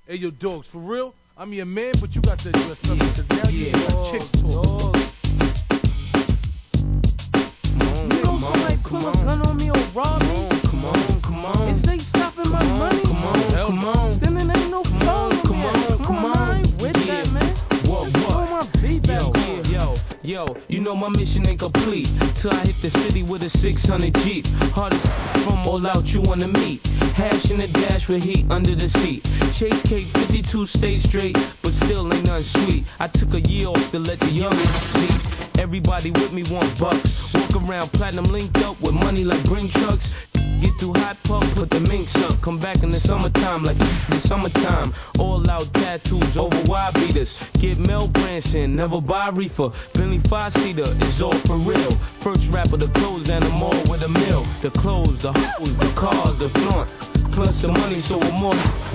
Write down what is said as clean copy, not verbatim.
Hey, yo, dogs, for real? I'm your man, but you got to address something, because now you got chicks talk. You know somebody pull a gun on me or rob me? Come on. Is they stopping my money? Come on. Then it ain't no problem. Come on, I ain't with that, man. What? My beat back on. Yo, you know my mission ain't complete till I hit the city with a 600 Jeep. Hardest from all out you wanna meet. Hash in the dash with heat under the seat. Chase Cake 52 stay straight, but still ain't nothing sweet. I took a year off to let the young see. Everybody with me want bucks. Walk around platinum linked up with money like green trucks. Get too hot, puff, put the minks up. Come back in the summertime like the summertime. All out tattoos over wide beaters. Get Mel Branson, never buy reefer. Bentley 5-seater is all for real. First rapper to close down the mall with a mill. The clothes, the hoes, the cars, the flaunt. Plus the money, so we're more